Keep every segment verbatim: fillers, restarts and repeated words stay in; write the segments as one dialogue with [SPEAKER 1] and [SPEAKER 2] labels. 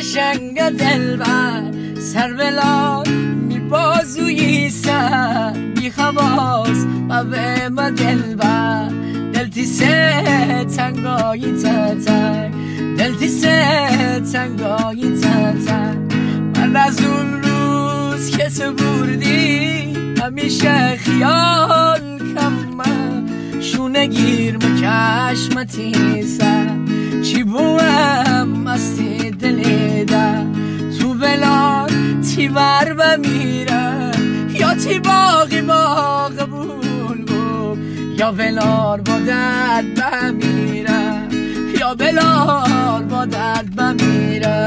[SPEAKER 1] قشنگ دلبر سر بلاد می بازوی سر بی خواست و به ما دلبر دلتی سه تنگایی تتر دلتی سه تنگایی تتر من از اون روز که تو بردی همیشه خیال کم من شونه گیر مکشمتی سر چی بوهم استی دلی در تو بلاد تی ور بمیره یا تی باقی باق بول بول یا بلار با درد بمیره یا بلار با درد بمیره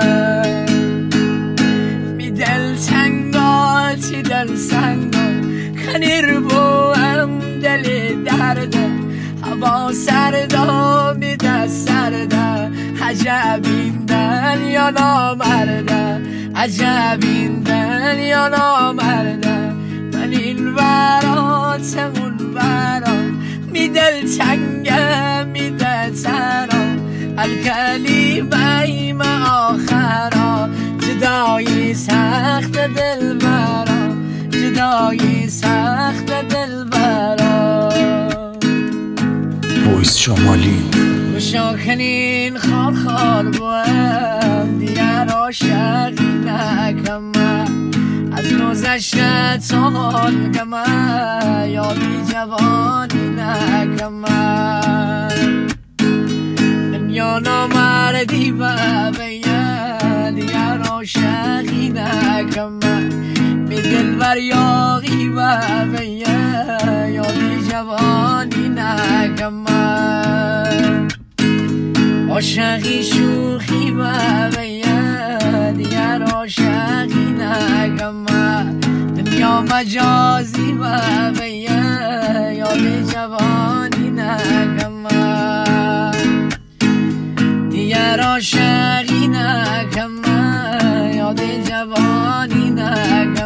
[SPEAKER 1] می دل تنگال تی دل سنگال کنیر بوهم دلی درده هوا سردا میده سرده عجب این دل یا نامرده عجب این دل یا نامرده من این ورات اون ورات می دل تنگه می ده ترا الکلمه ایم آخرا جدایی سخت دل برا جدایی سخت دل برا
[SPEAKER 2] وایس شمالی
[SPEAKER 1] شاکنین خار خار بوهم دیگر عاشقی نکم از گذشته سال کم یادی جوانی نکم دنیا نامردی و بیه دیگر عاشقی نکم می دل بر یاقی و بیه یادی جوانی نکم عاشقی شوخی و بیه دیگر عاشقی نکم دنیا مجازی و بیه یاد جوانی نکم دیگر عاشقی نکم یاد جوانی نکم